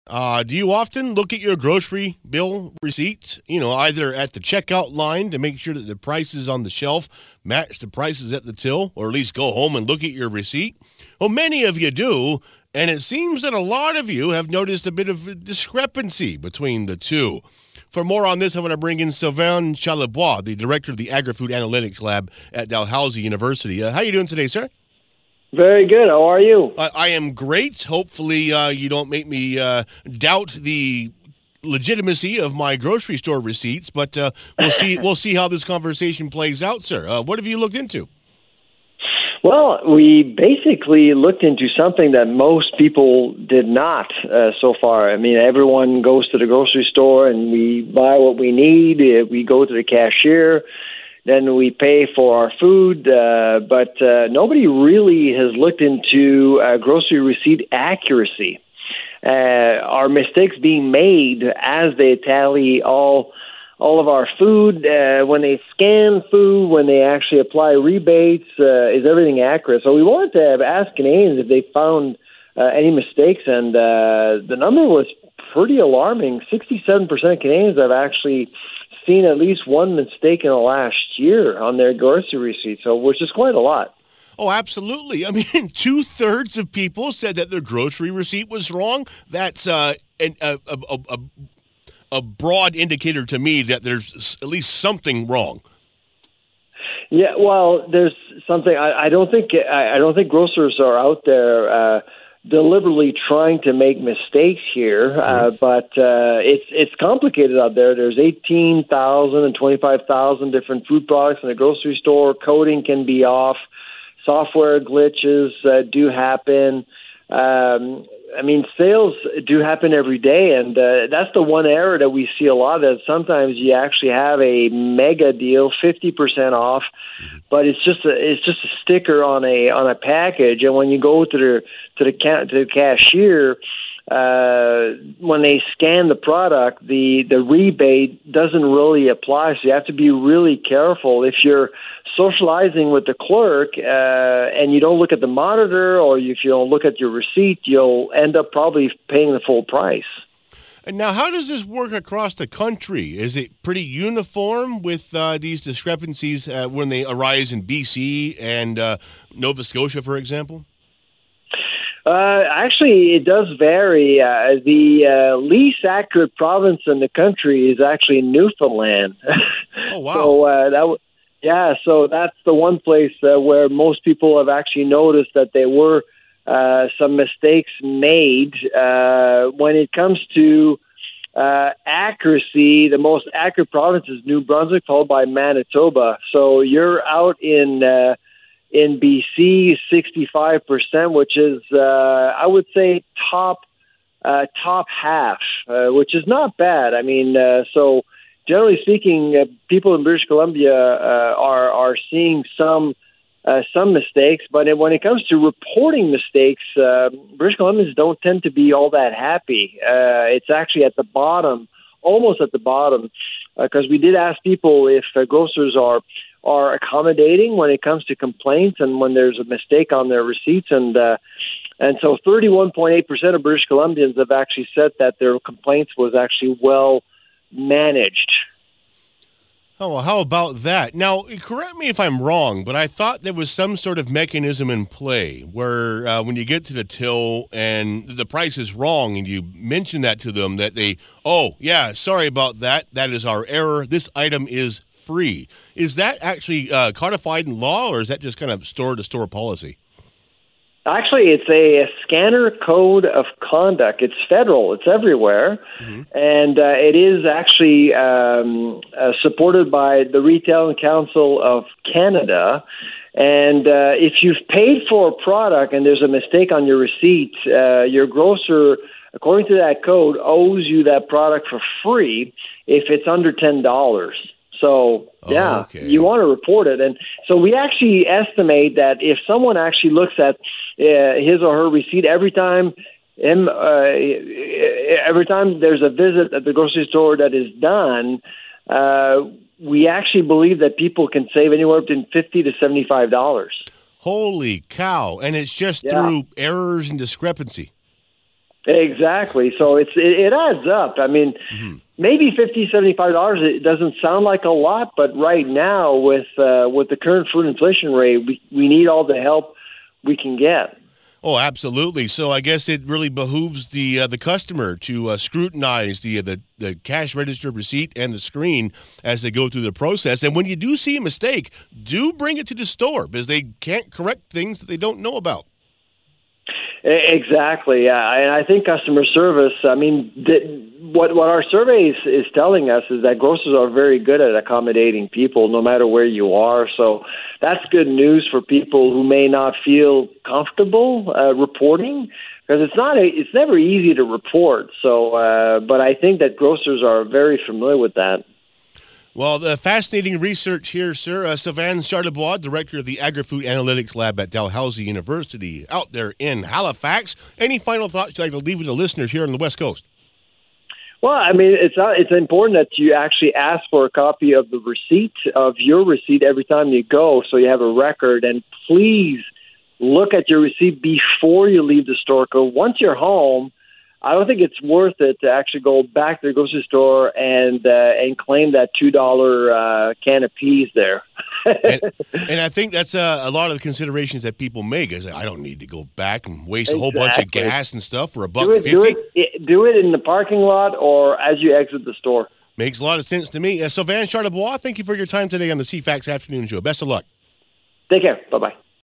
Do you often look at your grocery bill receipts, either at the checkout line to make sure that the prices on the shelf match the prices at the till, or at least go home and look at your receipt? Well, many of you do, and it seems that a lot of you have noticed a bit of a discrepancy between the two. For more on this, I want to bring in Sylvain Charlebois, the director of the Agri-Food Analytics Lab at Dalhousie University. How are you doing today, sir? Very good. How are you? I am great. Hopefully, you don't make me doubt the legitimacy of my grocery store receipts, but we'll see. We'll see how this conversation plays out, sir. What have you looked into? Well, we basically looked into something that most people did not so far. I mean, everyone goes to the grocery store and we buy what we need. We go to the cashier. Then we pay for our food, but nobody really has looked into grocery receipt accuracy. Are mistakes being made as they tally all of our food, when they scan food, when they actually apply rebates? Is everything accurate? So we wanted to ask Canadians if they found any mistakes, and the number was pretty alarming. 67% of Canadians have actually seen at least one mistake in the last year on their grocery receipts, so which is quite a lot. Oh, absolutely. I mean, 2/3 of people said that their grocery receipt was wrong. That's a broad indicator to me that there's at least something wrong. Yeah, well, there's something. I don't think grocers are out there deliberately trying to make mistakes here, but it's complicated out there. There's 18,000 and 25,000 different food products in a grocery store. Coding can be off. Software glitches do happen. I mean, sales do happen every day, and that's the one error that we see a lot. That sometimes you actually have a mega deal, 50% off, but it's just a sticker on a package. And when you go to the cashier, when they scan the product, the rebate doesn't really apply. So you have to be really careful. If you're socializing with the clerk and you don't look at the monitor, or if you don't look at your receipt, you'll end up probably paying the full price. And now, how does this work across the country? Is it pretty uniform with these discrepancies when they arise in BC and Nova Scotia, for example? Actually, it does vary. The least accurate province in the country is actually Newfoundland. Oh, wow. So that's the one place where most people have actually noticed that there were some mistakes made. When it comes to accuracy, the most accurate province is New Brunswick, followed by Manitoba. So you're out in BC, 65%, which is, I would say, top half, which is not bad. I mean, so generally speaking, people in British Columbia are seeing some mistakes, but when it comes to reporting mistakes, British Columbians don't tend to be all that happy. It's actually at the bottom, almost at the bottom, because we did ask people if grocers are accommodating when it comes to complaints and when there's a mistake on their receipts, and so 31.8% of British Columbians have actually said that their complaints was actually well managed. Oh, well, how about that? Now, correct me if I'm wrong, but I thought there was some sort of mechanism in play where when you get to the till and the price is wrong and you mention that to them, that they, oh, yeah, sorry about that. That is our error. This item is free. Is that actually codified in law, or is that just kind of store-to-store policy? Actually, it's a scanner code of conduct. It's federal. It's everywhere. Mm-hmm. And it is actually supported by the Retail Council of Canada. And if you've paid for a product and there's a mistake on your receipt, your grocer, according to that code, owes you that product for free if it's under $10. So, yeah, okay. You want to report it. And so we actually estimate that if someone actually looks at his or her receipt every time there's a visit at the grocery store that is done, we actually believe that people can save anywhere between $50 to $75. Holy cow. And it's just through errors and discrepancy. Exactly. So it adds up. I mean, maybe $50, $75, it doesn't sound like a lot, but right now with the current food inflation rate, we need all the help we can get. Oh, absolutely. So I guess it really behooves the customer to scrutinize the cash register receipt and the screen as they go through the process. And when you do see a mistake, do bring it to the store because they can't correct things that they don't know about. Exactly. And I think customer service, I mean, what our survey is telling us is that grocers are very good at accommodating people no matter where you are. So that's good news for people who may not feel comfortable reporting, because it's never easy to report. So, but I think that grocers are very familiar with that. Well, the fascinating research here, sir. Sylvain Charlebois, director of the Agri-Food Analytics Lab at Dalhousie University out there in Halifax. Any final thoughts you'd like to leave with the listeners here on the West Coast? Well, I mean, it's important that you actually ask for a copy of the receipt, of your receipt, every time you go, so you have a record. And please look at your receipt before you leave the store, because once you're home, I don't think it's worth it to actually go back to the grocery store and claim that $2 can of peas there. and I think that's a lot of the considerations that people make. Is I don't need to go back and waste a whole bunch of gas and stuff for $1.50. Do it in the parking lot or as you exit the store. Makes a lot of sense to me. Sylvain Charlebois, thank you for your time today on the CFAX Afternoon Show. Best of luck. Take care. Bye-bye.